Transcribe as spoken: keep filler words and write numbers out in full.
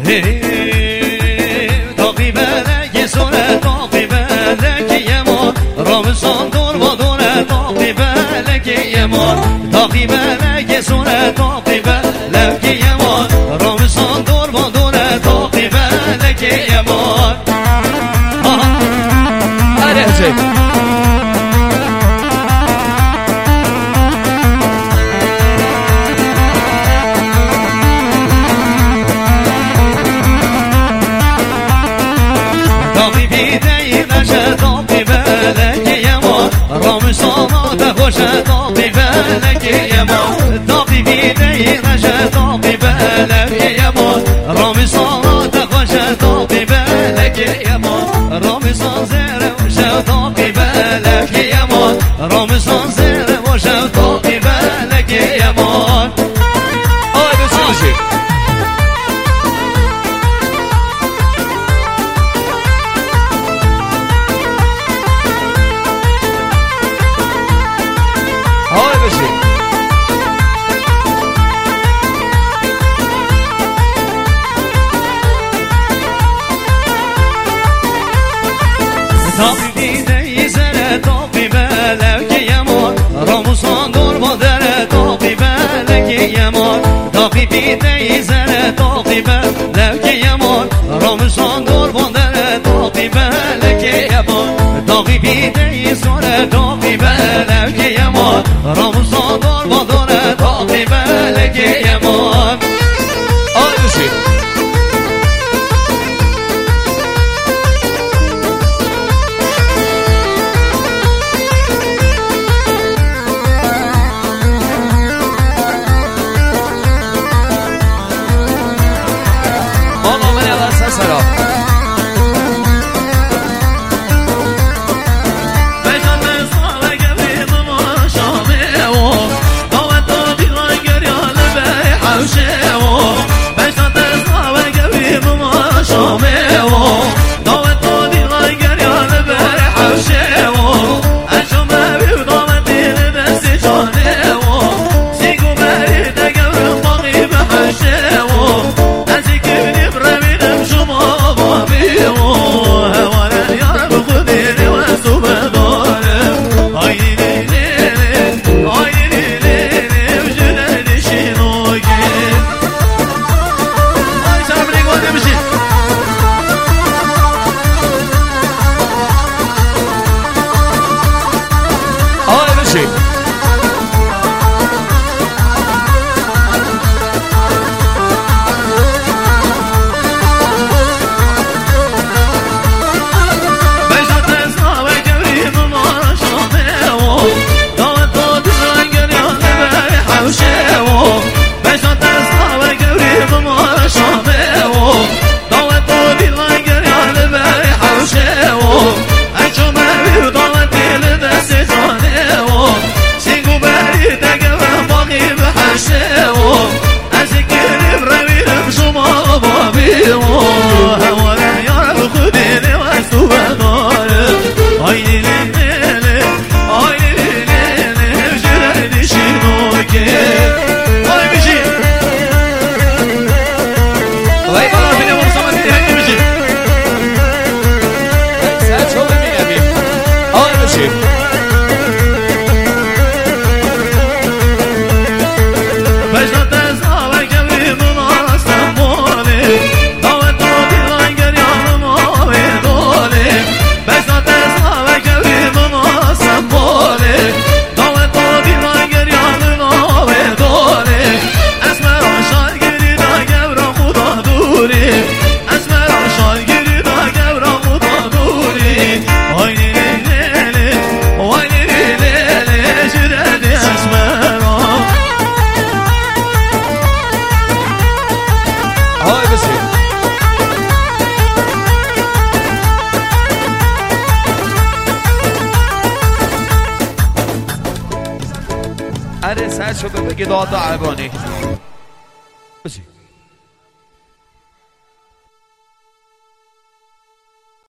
داقی بلگی سونه داقی بلگی یمان رامسان دور با دونه داقی بلگی یمان داقی بلگی سونه داقی بلگی یمان رامسان دور با دونه داقی بلگی یمان آره حسین داقی بلگی یمان رامسان خوش داقی بلگی یمان داقی بیده نشه داقی بلگی یمان رامسان خوش داقی بلگی یمان رامسان زیر وش داقی بلگی یمان رامسان زیر وش داقی بلگی یمان آی بسیار آی بشه داقی دیده زره داقی بلگی یمان رامسان دور با دره داقی بلگی یمان داقی دیده زره داقی بلگی یمان رامسان دور با دره داقی بلگی یمان داقی بیده زره داقی بلگی یمان رامسان دور با دره داقی بلگی یمان آی بشه اره سر شو بگی داد و عربانی بسی